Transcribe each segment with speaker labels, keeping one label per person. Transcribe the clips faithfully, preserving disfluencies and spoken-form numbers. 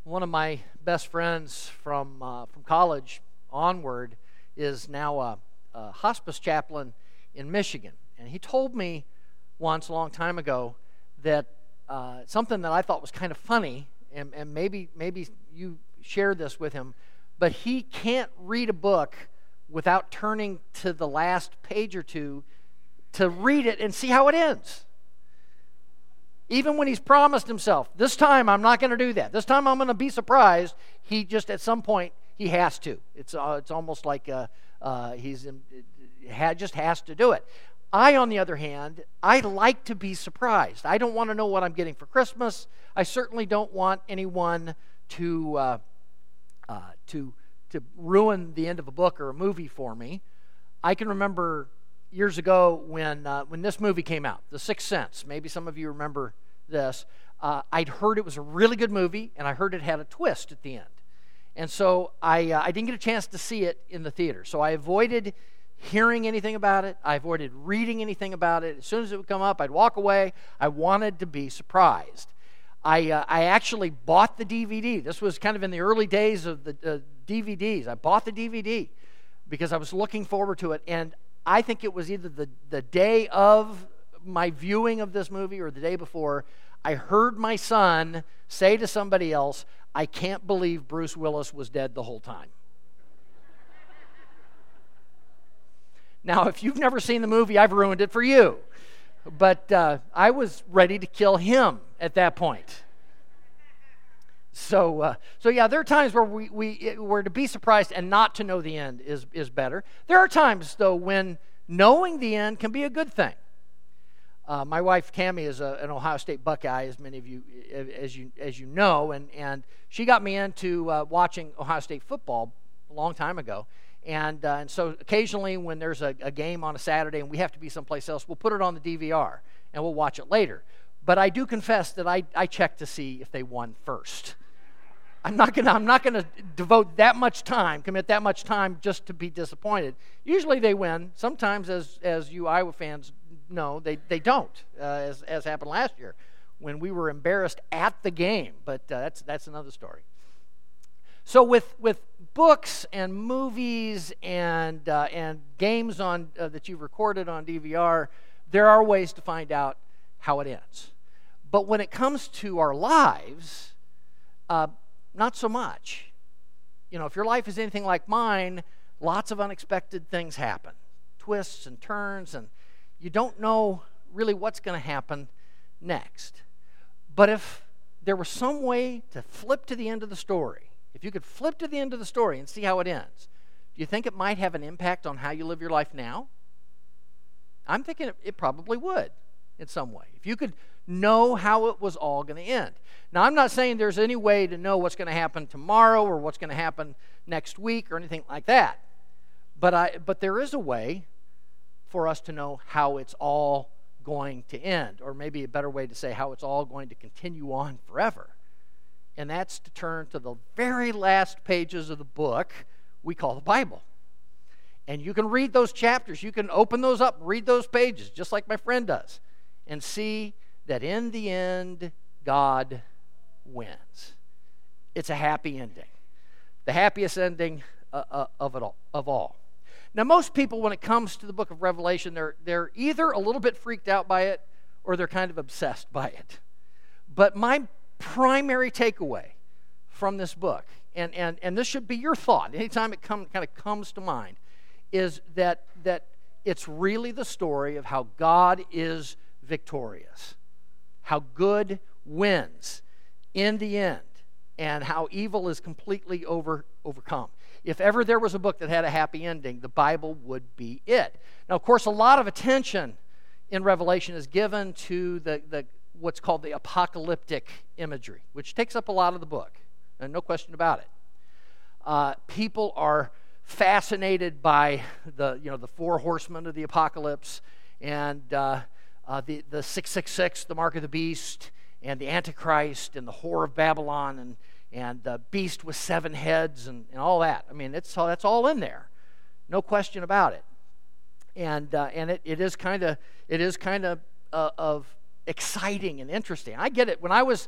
Speaker 1: One of my best friends from uh, from college onward is now a, a hospice chaplain in Michigan, and he told me once a long time ago that uh, something that I thought was kind of funny, and, and maybe maybe you share this with him, but he can't read a book without turning to the last page or two to read it and see how it ends. Even when he's promised himself, this time I'm not going to do that. This time I'm going to be surprised. He just, at some point, he has to. It's uh, it's almost like uh, uh, he's in, ha, just has to do it. I, on the other hand, I like to be surprised. I don't want to know what I'm getting for Christmas. I certainly don't want anyone to uh, uh, to to ruin the end of a book or a movie for me. I can remember years ago when uh, when this movie came out, The Sixth Sense. Maybe some of you remember this. Uh, I'd heard it was a really good movie, and I heard it had a twist at the end. And so I uh, I didn't get a chance to see it in the theater. So I avoided hearing anything about it. I avoided reading anything about it. As soon as it would come up, I'd walk away. I wanted to be surprised. I uh, I actually bought the D V D. This was kind of in the early days of the uh, D V Ds. I bought the D V D because I was looking forward to it, and I think it was either the, the day of my viewing of this movie or the day before, I heard my son say to somebody else, "I can't believe Bruce Willis was dead the whole time." Now, if you've never seen the movie, I've ruined it for you. But uh, I was ready to kill him at that point. So, uh, so yeah, there are times where we, we where to be surprised and not to know the end is, is better. There are times, though, when knowing the end can be a good thing. Uh, my wife, Tammy, is a, an Ohio State Buckeye, as many of you as you as you know, and, and she got me into uh, watching Ohio State football a long time ago. And, uh, and so occasionally when there's a, a game on a Saturday and we have to be someplace else, we'll put it on the D V R and we'll watch it later. But I do confess that I, I check to see if they won first. I'm not gonna I'm not gonna devote that much time, commit that much time just to be disappointed. Usually they win. Sometimes, as as you Iowa fans know, they they don't, uh, as as happened last year when we were embarrassed at the game. But uh, that's that's another story. So with with books and movies and uh, and games on uh, that you've recorded on D V R, there are ways to find out how it ends. But when it comes to our lives, uh, not so much. You know, if your life is anything like mine, lots of unexpected things happen, twists and turns, and you don't know really what's going to happen next. But if there was some way to flip to the end of the story, if you could flip to the end of the story and see how it ends, do you think it might have an impact on how you live your life now? I'm thinking it, it probably would in some way. If you could know how it was all going to end. Now, I'm not saying there's any way to know what's going to happen tomorrow or what's going to happen next week or anything like that. But I, but there is a way for us to know how it's all going to end, or maybe a better way to say how it's all going to continue on forever. And that's to turn to the very last pages of the book we call the Bible. And you can read those chapters. You can open those up, read those pages, just like my friend does, and see that in the end, God wins. It's a happy ending. The happiest ending uh, uh, of it all, of all. Now, most people, when it comes to the book of Revelation, they're, they're either a little bit freaked out by it or they're kind of obsessed by it. But my primary takeaway from this book, and, and, and this should be your thought anytime it come, kind of comes to mind, is that, that it's really the story of how God is victorious, how good wins in the end, and how evil is completely over, overcome. If ever there was a book that had a happy ending, the Bible would be it. Now, of course, a lot of attention in Revelation is given to the, the what's called the apocalyptic imagery, which takes up a lot of the book, and no question about it. Uh, people are fascinated by the you know the four horsemen of the apocalypse, and uh, uh, the the six six six, the mark of the beast, and the Antichrist, and the whore of Babylon, and and the beast with seven heads, and, and all that. I mean, it's all, that's all in there, no question about it. And uh, and it, it is kind of it is kind of uh, of exciting and interesting. I get it. When I was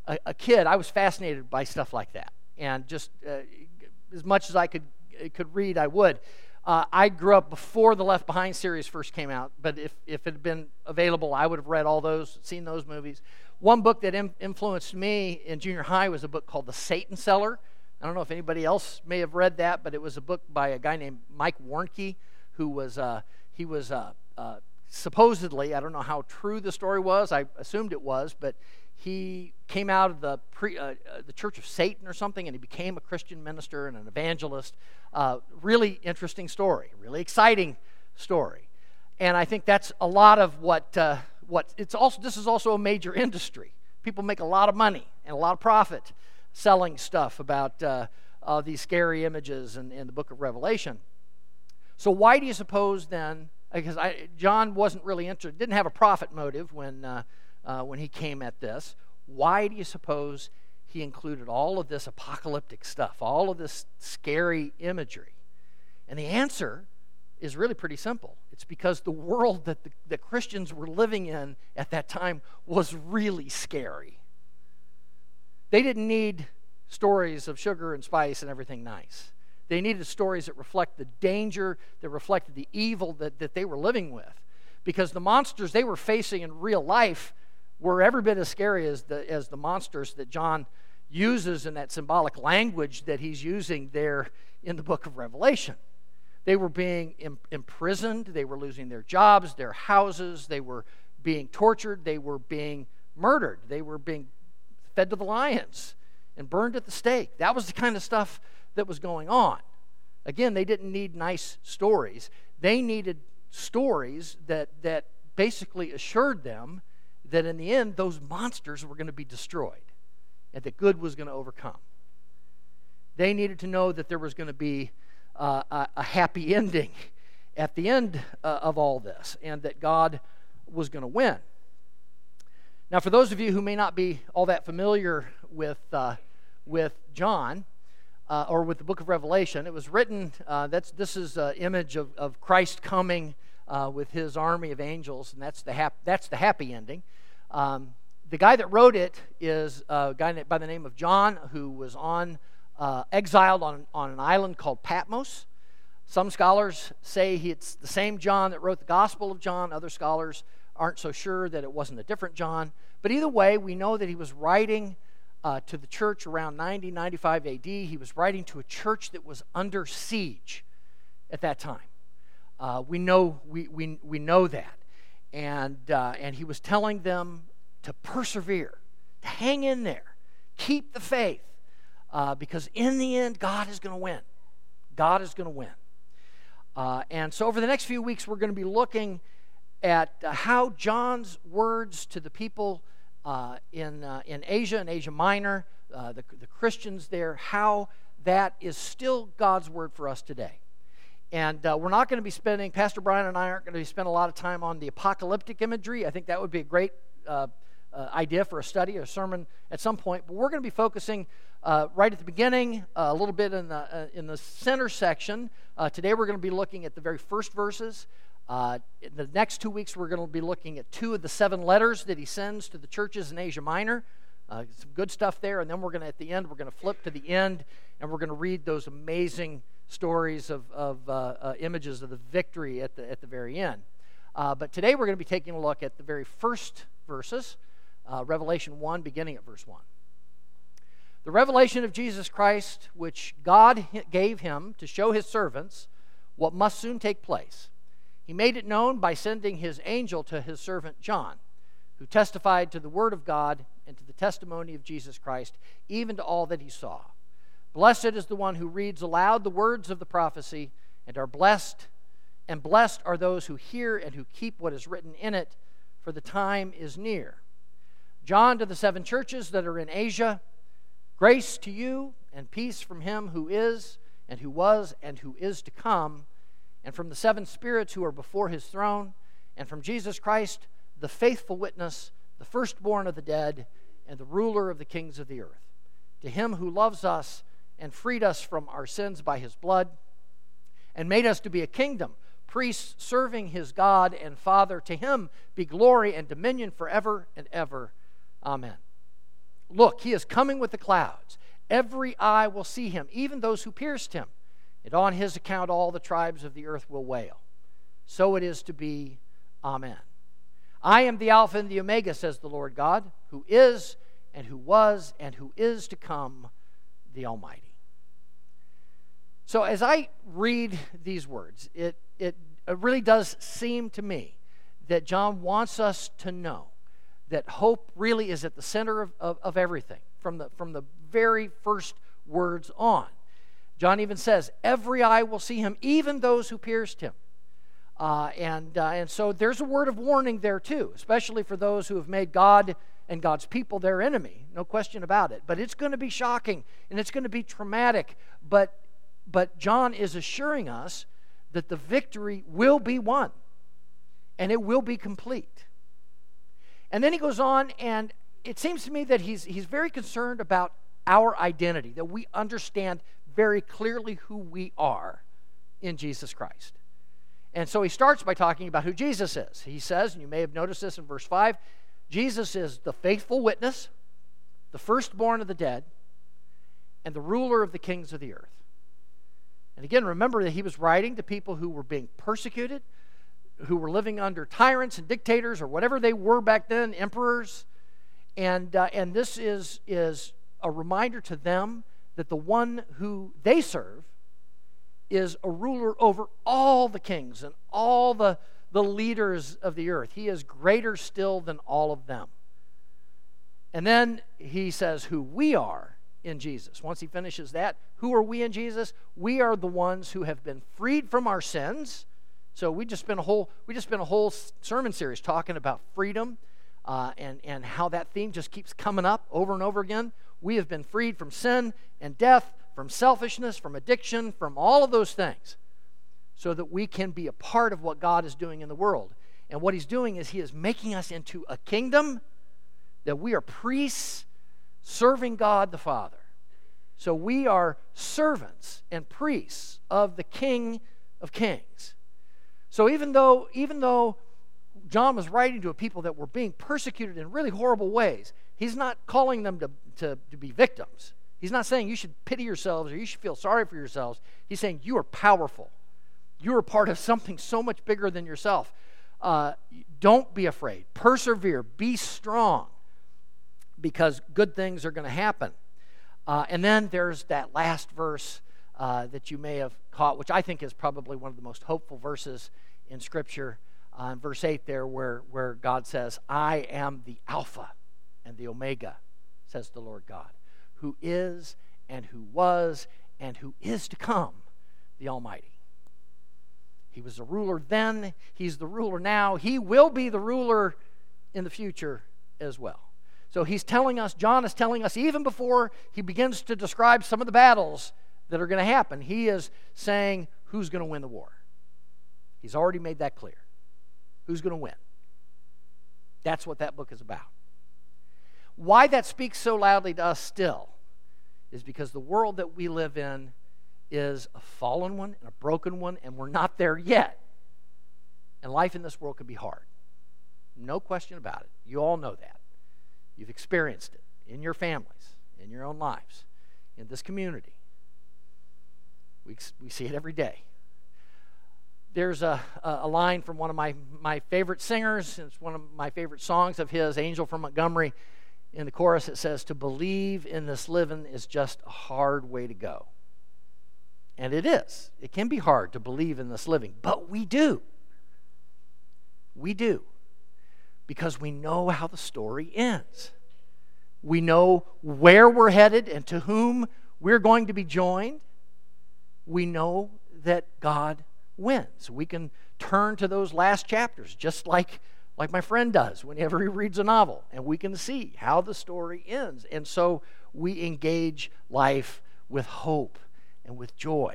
Speaker 1: a, a kid, I was fascinated by stuff like that. And just uh, as much as I could could read, I would. Uh, I grew up before the Left Behind series first came out, but if, if it had been available, I would have read all those, seen those movies. One book that im- influenced me in junior high was a book called The Satan Seller. I don't know if anybody else may have read that, but it was a book by a guy named Mike Warnke, who was, uh, he was uh, uh, supposedly, I don't know how true the story was, I assumed it was, but he came out of the pre, uh, uh, the Church of Satan or something, and he became a Christian minister and an evangelist. Uh, really interesting story, really exciting story, and I think that's a lot of what uh, what it's also. This is also a major industry. People make a lot of money and a lot of profit selling stuff about uh, uh, these scary images in, in the Book of Revelation. So why do you suppose then? Because I, John wasn't really interested, didn't have a profit motive when. Uh, Uh, when he came at this. Why do you suppose he included all of this apocalyptic stuff, all of this scary imagery? And the answer is really pretty simple. It's because the world that the that Christians were living in at that time was really scary. They didn't need stories of sugar and spice and everything nice. They needed stories that reflect the danger, that reflected the evil that, that they were living with. Because the monsters they were facing in real life were every bit as scary as the as the monsters that John uses in that symbolic language that he's using there in the book of Revelation. They were being im- imprisoned, they were losing their jobs, their houses, they were being tortured, they were being murdered, they were being fed to the lions and burned at the stake. That was the kind of stuff that was going on. Again, they didn't need nice stories. They needed stories that that basically assured them that in the end, those monsters were going to be destroyed and that good was going to overcome. They needed to know that there was going to be uh, a, a happy ending at the end uh, of all this and that God was going to win. Now, for those of you who may not be all that familiar with, uh, with John uh, or with the book of Revelation, it was written, uh, that's, this is an image of, of Christ coming uh, with his army of angels, and that's the, hap- that's the happy ending. Um, the guy that wrote it is a guy by the name of John, who was on uh, exiled on, on an island called Patmos. Some scholars say he, it's the same John that wrote the Gospel of John. Other scholars aren't so sure that it wasn't a different John. But either way, we know that he was writing uh, to the church around ninety, ninety-five A D. He was writing to a church that was under siege at that time. Uh, we know we, we, we know that. And uh, and he was telling them to persevere, to hang in there, keep the faith, uh, because in the end, God is going to win. God is going to win. Uh, and so over the next few weeks, we're going to be looking at uh, how John's words to the people uh, in uh, in Asia and Asia Minor, uh, the, the Christians there, how that is still God's word for us today. And uh, we're not going to be spending, Pastor Brian and I aren't going to be spending a lot of time on the apocalyptic imagery. I think that would be a great uh, uh, idea for a study or a sermon at some point. But we're going to be focusing uh, right at the beginning, uh, a little bit in the, uh, in the center section. Uh, today we're going to be looking at the very first verses. Uh, in the next two weeks we're going to be looking at two of the seven letters that he sends to the churches in Asia Minor. Uh, some good stuff there. And then we're going to, at the end, we're going to flip to the end and we're going to read those amazing stories of, of uh, uh, images of the victory at the at the very end. Uh, but today we're going to be taking a look at the very first verses, uh, Revelation one, beginning at verse one. The revelation of Jesus Christ, which God gave him to show his servants what must soon take place. He made it known by sending his angel to his servant John, who testified to the word of God and to the testimony of Jesus Christ, even to all that he saw. Blessed is the one who reads aloud the words of the prophecy, and are blessed, and blessed are those who hear and who keep what is written in it, for the time is near. John to the seven churches that are in Asia, grace to you and peace from him who is, and who was, and who is to come, and from the seven spirits who are before his throne, and from Jesus Christ, the faithful witness, the firstborn of the dead, and the ruler of the kings of the earth. To him who loves us and freed us from our sins by his blood, and made us to be a kingdom, priests serving his God and Father, to him be glory and dominion forever and ever. Amen. Look, he is coming with the clouds. Every eye will see him, even those who pierced him. And on his account all the tribes of the earth will wail. So it is to be. Amen. I am the Alpha and the Omega, says the Lord God, who is and who was and who is to come, the Almighty. So as I read these words, it, it, it really does seem to me that John wants us to know that hope really is at the center of, of, of everything, from the, from the very first words on. John even says, every eye will see him, even those who pierced him. Uh, and, uh, and so there's a word of warning there too, especially for those who have made God and God's people their enemy, no question about it. But it's going to be shocking, and it's going to be traumatic. But, but John is assuring us that the victory will be won, and it will be complete. And then he goes on, and it seems to me that he's, he's very concerned about our identity, that we understand very clearly who we are in Jesus Christ. And so he starts by talking about who Jesus is. He says, and you may have noticed this in verse five, Jesus is the faithful witness, the firstborn of the dead, and the ruler of the kings of the earth. And again, remember that he was writing to people who were being persecuted, who were living under tyrants and dictators or whatever they were back then, emperors. And, uh, and this is, is a reminder to them that the one who they serve is a ruler over all the kings and all the, the leaders of the earth. He is greater still than all of them. And then he says who we are in Jesus. Once he finishes that, who are we in Jesus? We are the ones who have been freed from our sins. So we just spent a whole we just spent a whole sermon series talking about freedom uh, and, and how that theme just keeps coming up over and over again. We have been freed from sin and death, from selfishness, from addiction, from all of those things, so that we can be a part of what God is doing in the world. And what he's doing is he is making us into a kingdom, that we are priests serving God the Father. So we are servants and priests of the King of Kings. So even though, even though John was writing to a people that were being persecuted in really horrible ways, he's not calling them to, to, to be victims. He's not saying you should pity yourselves or you should feel sorry for yourselves. He's saying you are powerful. You are part of something so much bigger than yourself. Uh, don't be afraid. Persevere. Be strong, because good things are going to happen. Uh, and then there's that last verse uh, that you may have caught, which I think is probably one of the most hopeful verses in Scripture. Uh, in verse eight there, where, where God says, I am the Alpha and the Omega, says the Lord God, who is and who was and who is to come, the Almighty. He was the ruler then. He's the ruler now. He will be the ruler in the future as well. So he's telling us, John is telling us, even before he begins to describe some of the battles that are going to happen, he is saying who's going to win the war. He's already made that clear. Who's going to win? That's what that book is about. Why that speaks so loudly to us still is because the world that we live in is a fallen one and a broken one, and we're not there yet. And life in this world can be hard. No question about it. You all know that. You've experienced it in your families, in your own lives, in this community. We, we see it every day. There's a, a line from one of my, my favorite singers. It's one of my favorite songs of his, Angel from Montgomery. In the chorus, it says, to believe in this living is just a hard way to go. And it is. It can be hard to believe in this living, but we do. We do. Because we know how the story ends. We know where we're headed and to whom we're going to be joined. We know that God wins. We can turn to those last chapters, just like like my friend does whenever he reads a novel, and we can see how the story ends. And so we engage life with hope and with joy,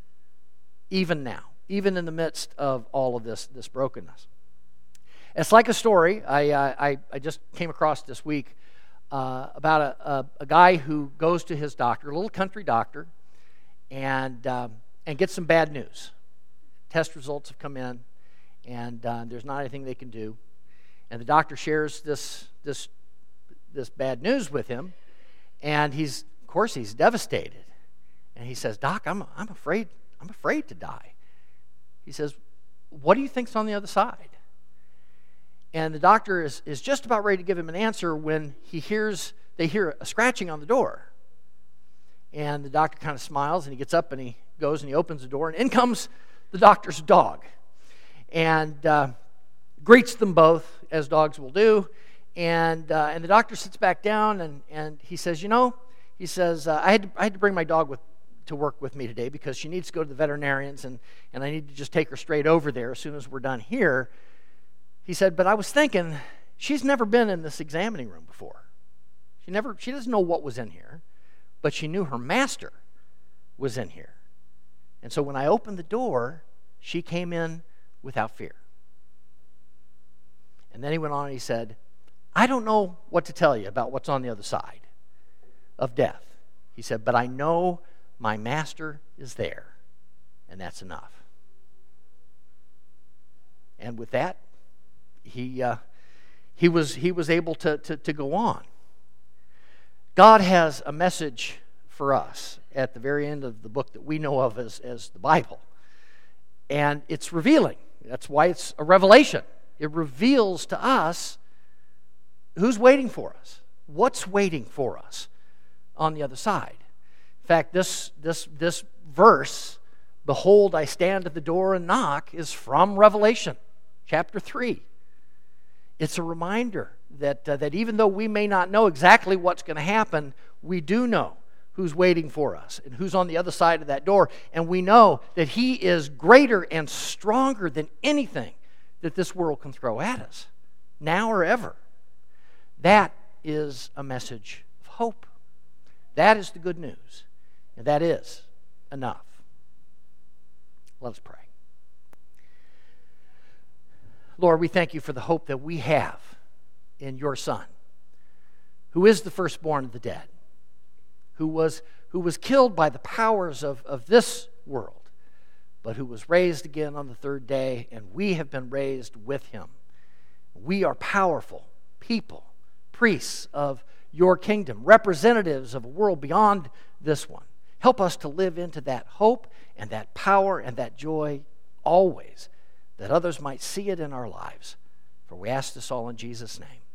Speaker 1: even now, even in the midst of all of this, this brokenness. It's like a story I, uh, I, I just came across this week uh, about a, a, a guy who goes to his doctor, a little country doctor, and, um, and gets some bad news. Test results have come in, and uh, there's not anything they can do. And the doctor shares this, this this bad news with him, and he's, of course, he's devastated. And he says, Doc, I'm, I'm afraid, I'm afraid to die. He says, what do you think's on the other side? And the doctor is, is just about ready to give him an answer when he hears, they hear a scratching on the door. And the doctor kind of smiles, and he gets up and he goes and he opens the door, and in comes the doctor's dog. And uh, greets them both, as dogs will do. And uh, and the doctor sits back down, and, and he says, you know, he says, uh, I had to, I had to bring my dog with to work with me today because she needs to go to the veterinarians, and, and I need to just take her straight over there as soon as we're done here. He said, but I was thinking, she's never been in this examining room before. She never, she doesn't know what was in here, but she knew her master was in here. And so when I opened the door, she came in without fear. And then he went on and he said, I don't know what to tell you about what's on the other side of death. He said, but I know my master is there, and that's enough. And with that, he uh, he was he was able to, to, to go on. God has a message for us at the very end of the book that we know of as, as the Bible. And it's revealing. That's why it's a revelation. It reveals to us who's waiting for us, what's waiting for us on the other side. In fact, this this this verse, behold, I stand at the door and knock, is from Revelation chapter three. It's a reminder that, uh, that even though we may not know exactly what's going to happen, we do know who's waiting for us and who's on the other side of that door. And we know that He is greater and stronger than anything that this world can throw at us, now or ever. That is a message of hope. That is the good news. And that is enough. Let us pray. Lord, we thank You for the hope that we have in Your Son, who is the firstborn of the dead, who was, who was killed by the powers of, of this world, but who was raised again on the third day, and we have been raised with Him. We are powerful people, priests of Your kingdom, representatives of a world beyond this one. Help us to live into that hope and that power and that joy always, that others might see it in our lives. For we ask this all in Jesus' name.